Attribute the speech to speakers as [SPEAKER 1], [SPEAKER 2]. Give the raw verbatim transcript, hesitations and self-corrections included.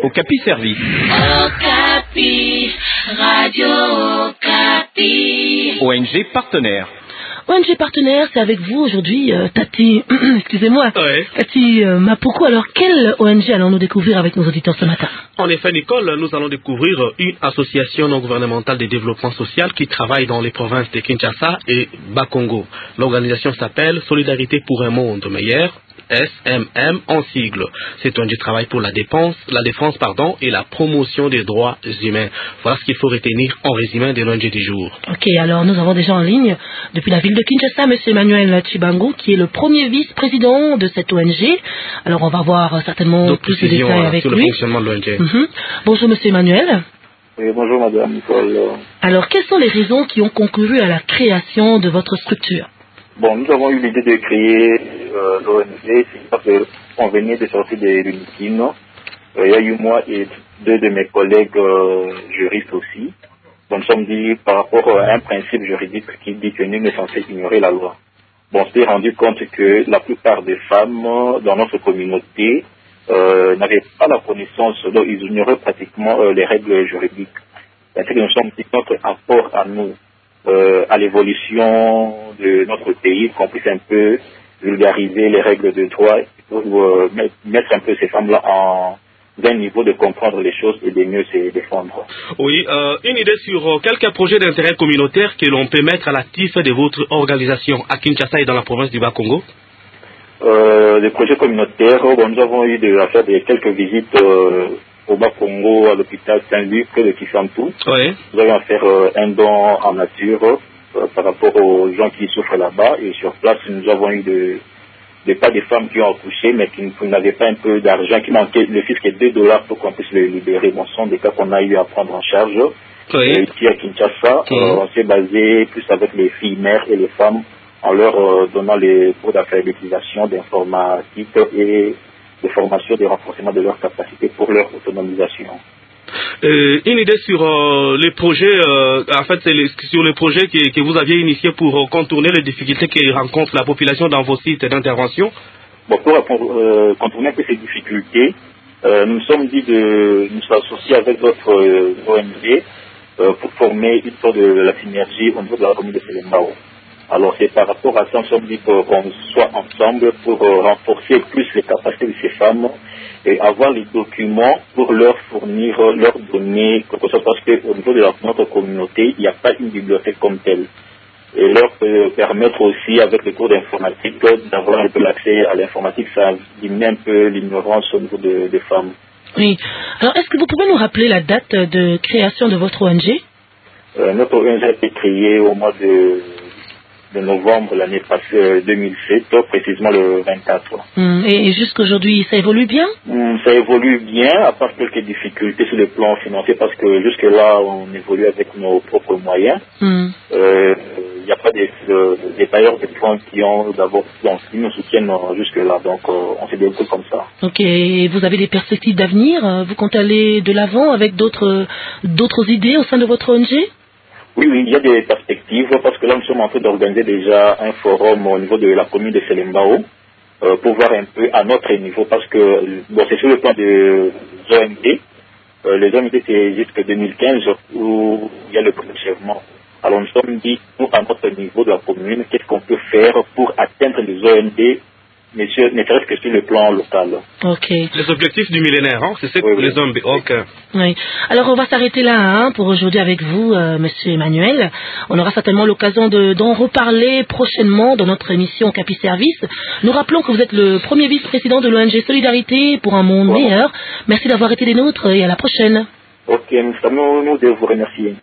[SPEAKER 1] Okapi Service.
[SPEAKER 2] Okapi, Radio Okapi.
[SPEAKER 1] O N G partenaire.
[SPEAKER 3] O N G partenaire, c'est avec vous aujourd'hui, euh, Tati, excusez-moi,
[SPEAKER 4] ouais.
[SPEAKER 3] Tati euh, Mapoko. Alors, quelle O N G allons-nous découvrir avec nos auditeurs ce matin?
[SPEAKER 4] En effet, Nicole, nous allons découvrir une association non gouvernementale de développement social qui travaille dans les provinces de Kinshasa et Bakongo. L'organisation s'appelle Solidarité pour un monde meilleur, S M M en sigle. C'est un du travail pour la défense, la défense pardon, et la promotion des droits humains. Voilà ce qu'il faut retenir en résumé de l'O N G du jour.
[SPEAKER 3] Ok, alors nous avons déjà en ligne, depuis la ville de Kinshasa, M. Emmanuel Chibango, qui est le premier vice-président de cette O N G. Alors on va voir euh, certainement
[SPEAKER 4] Donc,
[SPEAKER 3] plus de détails avec
[SPEAKER 4] sur
[SPEAKER 3] lui.
[SPEAKER 4] le fonctionnement de l'O N G.
[SPEAKER 3] Mm-hmm. Bonjour M. Emmanuel.
[SPEAKER 5] Oui, bonjour Madame Nicole.
[SPEAKER 3] Alors quelles sont les raisons qui ont concouru à la création de votre structure?
[SPEAKER 5] Bon, nous avons eu l'idée de créer euh, l'O N G, c'est parce qu'on venait de sortir de l'Unikin. Euh, il y a eu moi et deux de mes collègues euh, juristes aussi. Donc nous sommes dit par rapport à un principe juridique qui dit que nul n'est censé ignorer la loi. Bon, on s'est rendu compte que la plupart des femmes dans notre communauté euh, n'avaient pas la connaissance, donc ils ignoraient pratiquement euh, les règles juridiques. C'est que nous sommes dit notre apport à nous. Euh, à l'évolution de notre pays, qu'on puisse un peu vulgariser les règles de droit pour euh, mettre un peu ces femmes-là en un niveau de comprendre les choses et de mieux se défendre.
[SPEAKER 4] Oui, euh, une idée sur euh, quelques projets d'intérêt communautaire que l'on peut mettre à l'actif de votre organisation à Kinshasa et dans la province du Bas-Congo.
[SPEAKER 5] Euh, les projets communautaires, bon, nous avons eu de, à faire des, quelques visites euh, au Bas-Congo, à l'hôpital Saint-Luc de Kisantou.
[SPEAKER 4] Oui.
[SPEAKER 5] Nous allons faire euh, un don en nature euh, par rapport aux gens qui souffrent là-bas. Et sur place, nous avons eu de, de pas des femmes qui ont accouché, mais qui, qui n'avaient pas un peu d'argent, qui manquaient le fisc est deux dollars pour qu'on puisse les libérer. Bon, ce sont des cas qu'on a eu à prendre en charge.
[SPEAKER 4] Oui.
[SPEAKER 5] Et ici à Kinshasa,
[SPEAKER 4] oui.
[SPEAKER 5] euh, on s'est basé plus avec les filles mères et les femmes en leur euh, donnant les cours d'alphabétisation, d'informatique et de formation, de renforcement de leurs capacités pour leur autonomisation.
[SPEAKER 4] Euh, une idée sur euh, les projets, euh, en fait, c'est les, sur les projets que, que vous aviez initiés pour euh, contourner les difficultés que rencontre la population dans vos sites d'intervention.
[SPEAKER 5] Bon, pour euh, contourner un peu ces difficultés, euh, nous nous sommes dit de nous associer avec d'autres euh, O N G euh, pour former une sorte de la synergie au niveau de la commune de Selembao. Alors c'est par rapport à ça, nous sommes dit qu'on soit ensemble pour euh, renforcer plus les capacités de ces femmes et avoir les documents pour leur fournir, leur donner, quelque chose, parce qu'au niveau de la, notre communauté, il n'y a pas une bibliothèque comme telle. Et leur euh, permettre aussi, avec les cours d'informatique, d'avoir un peu l'accès à l'informatique, ça diminue un peu l'ignorance au niveau de, des femmes.
[SPEAKER 3] Oui. Alors est-ce que vous pouvez nous rappeler la date de création de votre O N G?
[SPEAKER 5] euh, Notre O N G a été créée au mois de... de novembre l'année passée, euh, deux mille sept, précisément le vingt-quatre.
[SPEAKER 3] Mmh, et et jusqu'aujourd'hui, ça évolue bien?
[SPEAKER 5] mmh, Ça évolue bien, à part quelques difficultés sur le plan financier, parce que jusque-là, on évolue avec nos propres moyens. Il mmh. euh, n'y a pas des, de, des bailleurs de fonds qui ont d'abord qui nous soutiennent jusque-là, donc euh, on s'est débrouillé comme ça.
[SPEAKER 3] Ok, et vous avez des perspectives d'avenir? Vous comptez aller de l'avant avec d'autres d'autres idées au sein de votre O N G?
[SPEAKER 5] Oui, oui, il y a des perspectives parce que là, nous sommes en train d'organiser déjà un forum au niveau de la commune de Selembao euh, pour voir un peu à notre niveau parce que bon, c'est sur le plan des O N G. Euh, les O N G, c'est jusqu'en deux mille quinze où il y a le prélèvement. Alors, nous sommes dit, nous, à notre niveau de la commune, qu'est-ce qu'on peut faire pour atteindre les O N G, mais sur, ne serait-ce que sur le plan local.
[SPEAKER 3] Ok.
[SPEAKER 4] Les objectifs du millénaire, hein, c'est ce que
[SPEAKER 5] oui,
[SPEAKER 4] les hommes. Ok.
[SPEAKER 3] Oui. Alors on va s'arrêter là hein, pour aujourd'hui avec vous, euh, Monsieur Emmanuel. On aura certainement l'occasion de, d'en reparler prochainement dans notre émission Okapi Service. Nous rappelons que vous êtes le premier vice-président de l'O N G Solidarité pour un monde wow. meilleur. Merci d'avoir été des nôtres et à la prochaine.
[SPEAKER 5] Ok, nous sommes nous de vous remercier.